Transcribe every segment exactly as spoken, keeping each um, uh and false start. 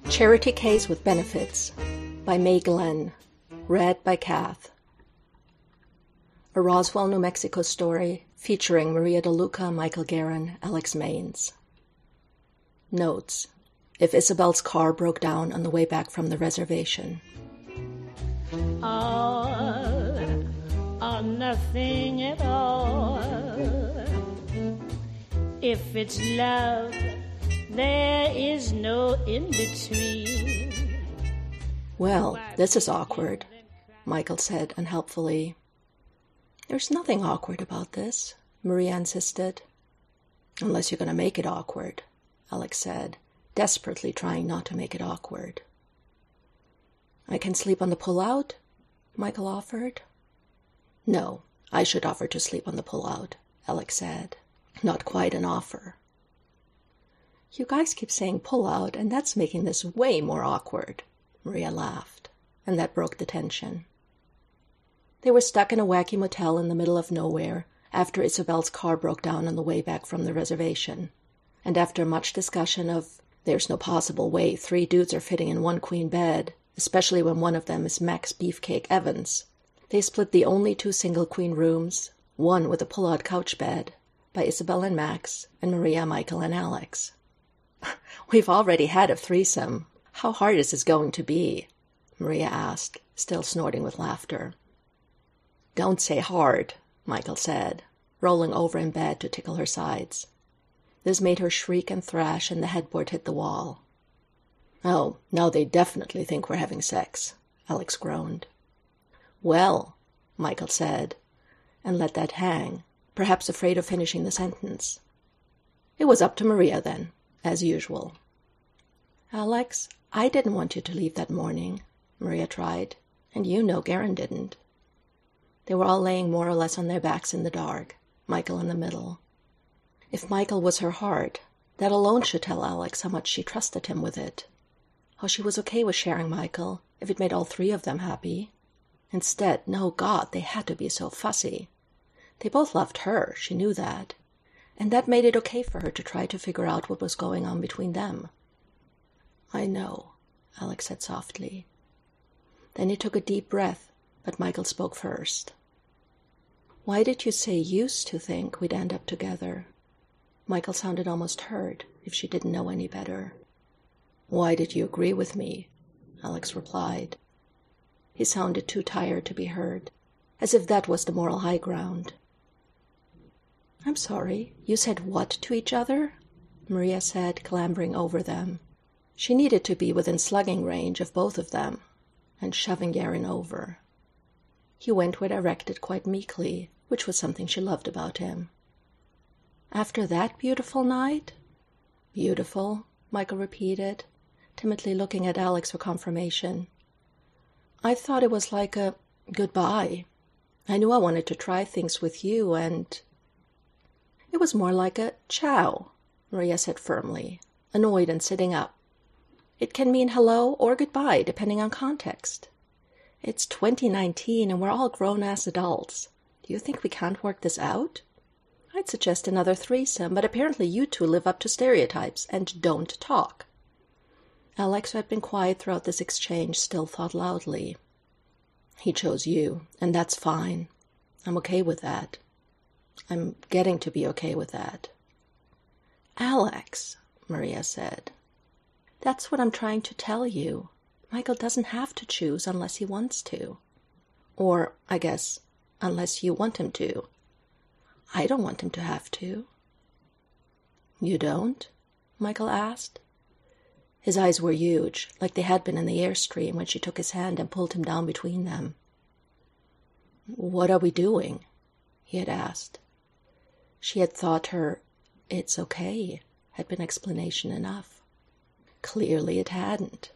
Charity Case with Benefits by May Glenn. Read by Kath. A Roswell, New Mexico story featuring Maria DeLuca, Michael Guerin, Alex Maines. Notes: if Isabel's car broke down on the way back from the reservation. All or nothing at all. If it's love, there is no in-between. Well, this is awkward, Michael said unhelpfully. There's nothing awkward about this, Maria insisted. Unless you're going to make it awkward, Alex said, desperately trying not to make it awkward. I can sleep on the pull-out, Michael offered. No, I should offer to sleep on the pull-out, Alex said. Not quite an offer. You guys keep saying pull-out, and that's making this way more awkward, Maria laughed, and that broke the tension. They were stuck in a wacky motel in the middle of nowhere after Isabel's car broke down on the way back from the reservation, and after much discussion of there's no possible way three dudes are fitting in one queen bed, especially when one of them is Max Beefcake Evans, they split the only two single queen rooms, one with a pull-out couch bed, by Isabel and Max, and Maria, Michael, and Alex. We've already had a threesome. How hard is this going to be? Maria asked, still snorting with laughter. Don't say hard, Michael said, rolling over in bed to tickle her sides. This made her shriek and thrash, and the headboard hit the wall. Oh, now they definitely think we're having sex, Alex groaned. Well, Michael said, and let that hang, perhaps afraid of finishing the sentence. It was up to Maria then, as usual. Alex, I didn't want you to leave that morning, Maria tried, and you know Guerin didn't. They were all laying more or less on their backs in the dark, Michael in the middle. If Michael was her heart, that alone should tell Alex how much she trusted him with it, how she was okay with sharing Michael if it made all three of them happy. Instead, no, God, they had to be so fussy. They both loved her, she knew that, and that made it okay for her to try to figure out what was going on between them. I know, Alex said softly. Then he took a deep breath, but Michael spoke first. Why did you say used to think we'd end up together? Michael sounded almost hurt, if she didn't know any better. Why did you agree with me? Alex replied. He sounded too tired to be heard, as if that was the moral high ground. I'm sorry, you said what to each other? Maria said, clambering over them. She needed to be within slugging range of both of them, and shoving Guerin over. He went where directed quite meekly, which was something she loved about him. After that beautiful night? Beautiful, Michael repeated, timidly looking at Alex for confirmation. I thought it was like a goodbye. I knew I wanted to try things with you, and... It was more like a ciao, Maria said firmly, annoyed and sitting up. It can mean hello or goodbye, depending on context. It's twenty nineteen and we're all grown-ass adults. Do you think we can't work this out? I'd suggest another threesome, but apparently you two live up to stereotypes and don't talk. Alex, who had been quiet throughout this exchange, still thought loudly. He chose you, and that's fine. I'm okay with that. I'm getting to be okay with that. Alex, Maria said. That's what I'm trying to tell you. Michael doesn't have to choose unless he wants to. Or, I guess, unless you want him to. I don't want him to have to. You don't? Michael asked. His eyes were huge, like they had been in the Airstream when she took his hand and pulled him down between them. What are we doing? He had asked. She had thought her, it's okay, had been explanation enough. Clearly it hadn't.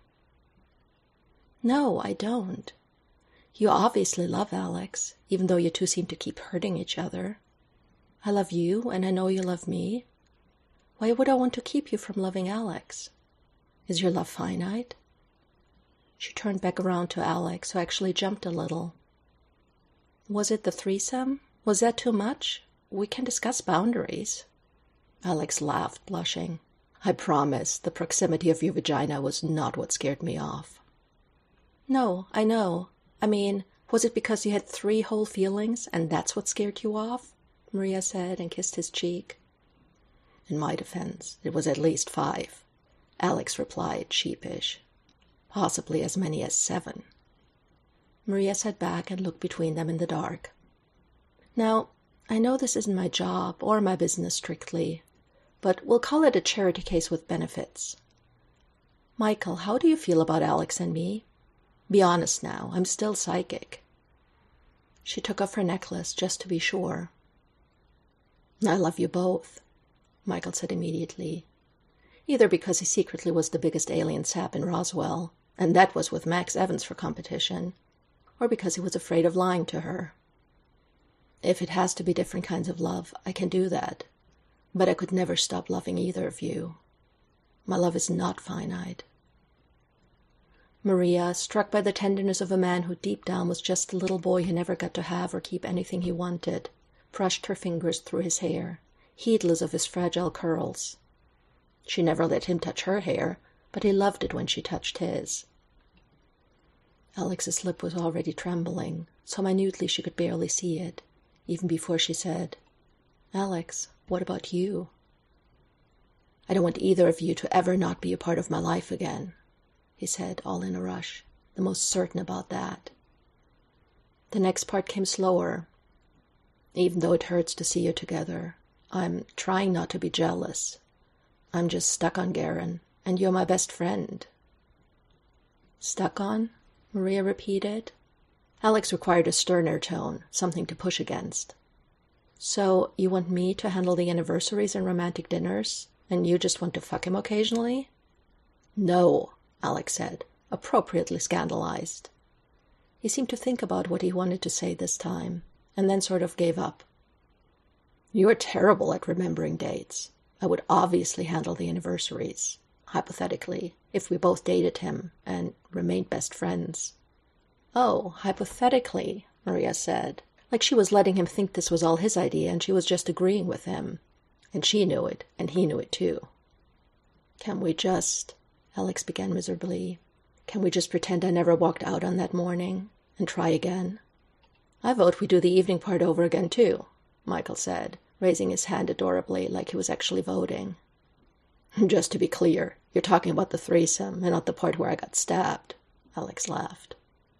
No, I don't. You obviously love Alex, even though you two seem to keep hurting each other. I love you, and I know you love me. Why would I want to keep you from loving Alex? Is your love finite? She turned back around to Alex, who actually jumped a little. Was it the threesome? Was that too much? We can discuss boundaries. Alex laughed, blushing. I promise the proximity of your vagina was not what scared me off. No, I know. I mean, was it because you had three whole feelings and that's what scared you off? Maria said and kissed his cheek. In my defense, it was at least five, Alex replied, sheepish. Possibly as many as seven. Maria sat back and looked between them in the dark. Now, I know this isn't my job or my business strictly, but we'll call it a charity case with benefits. Michael, how do you feel about Alex and me? Be honest now, I'm still psychic. She took off her necklace just to be sure. I love you both, Michael said immediately, either because he secretly was the biggest alien sap in Roswell, and that was with Max Evans for competition, or because he was afraid of lying to her. If it has to be different kinds of love, I can do that, but I could never stop loving either of you. My love is not finite. Maria, struck by the tenderness of a man who deep down was just the little boy who never got to have or keep anything he wanted, brushed her fingers through his hair, heedless of his fragile curls. She never let him touch her hair, but he loved it when she touched his. Alex's lip was already trembling, so minutely she could barely see it, even before she said, Alex, what about you? I don't want either of you to ever not be a part of my life again, he said, all in a rush, the most certain about that. The next part came slower. Even though it hurts to see you together, I'm trying not to be jealous. I'm just stuck on Garen, and you're my best friend. Stuck on? Maria repeated. Alex required a sterner tone, something to push against. So, you want me to handle the anniversaries and romantic dinners, and you just want to fuck him occasionally? No, Alex said, appropriately scandalized. He seemed to think about what he wanted to say this time, and then sort of gave up. You're terrible at remembering dates. I would obviously handle the anniversaries, hypothetically, if we both dated him and remained best friends. Oh, hypothetically, Maria said, like she was letting him think this was all his idea and she was just agreeing with him. And she knew it, and he knew it too. Can we just, Alex began miserably, can we just pretend I never walked out on that morning and try again? I vote we do the evening part over again too, Michael said, raising his hand adorably like he was actually voting. Just to be clear, you're talking about the threesome and not the part where I got stabbed, Alex laughed.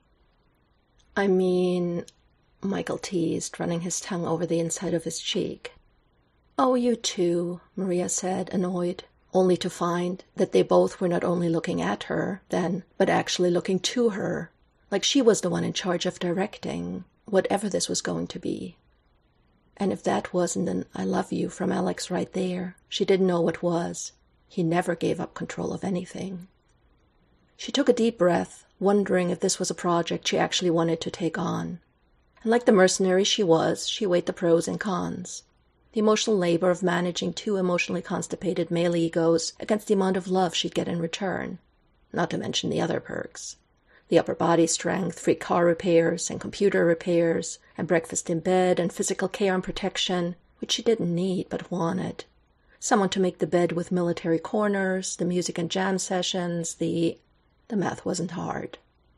I mean, Michael teased, running his tongue over the inside of his cheek. Oh, you too, Maria said, annoyed, only to find that they both were not only looking at her, then, but actually looking to her, like she was the one in charge of directing whatever this was going to be. And if that wasn't an I love you from Alex right there, she didn't know what was. He never gave up control of anything. She took a deep breath, wondering if this was a project she actually wanted to take on. And like the mercenary she was, she weighed the pros and cons. The emotional labor of managing two emotionally constipated male egos against the amount of love she'd get in return, not to mention the other perks. The upper body strength, free car repairs, and computer repairs, and breakfast in bed, and physical care and protection, which she didn't need but wanted. Someone to make the bed with military corners, the music and jam sessions, the... The math wasn't hard.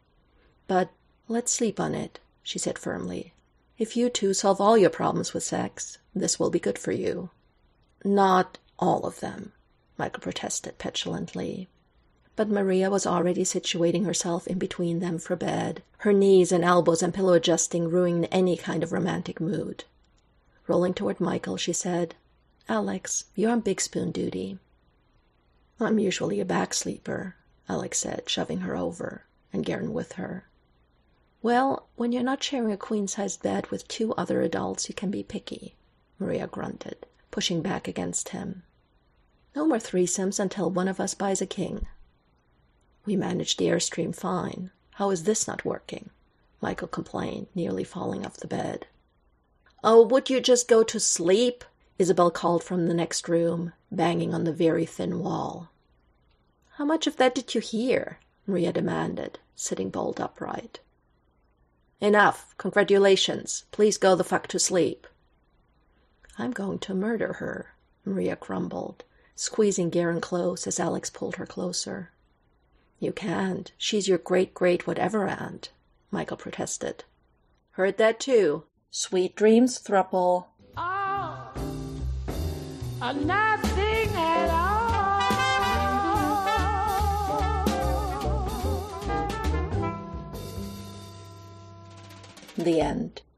But let's sleep on it, she said firmly. If you two solve all your problems with sex, this will be good for you. Not all of them, Michael protested petulantly. But Maria was already situating herself in between them for bed, her knees and elbows and pillow adjusting ruining any kind of romantic mood. Rolling toward Michael, she said, Alex, you're on big spoon duty. I'm usually a back sleeper, Alex said, shoving her over, and Garen with her. Well, when you're not sharing a queen-sized bed with two other adults, you can be picky, Maria grunted, pushing back against him. No more threesomes until one of us buys a king. We managed the Airstream fine. How is this not working? Michael complained, nearly falling off the bed. Oh, would you just go to sleep? Isabel called from the next room, banging on the very thin wall. How much of that did you hear? Maria demanded, sitting bolt upright. Enough. Congratulations. Please go the fuck to sleep. I'm going to murder her, Maria grumbled, squeezing Garen close as Alex pulled her closer. You can't. She's your great-great-whatever aunt, Michael protested. Heard that too. Sweet dreams, thruple. Oh, uh, nothing at all. The end.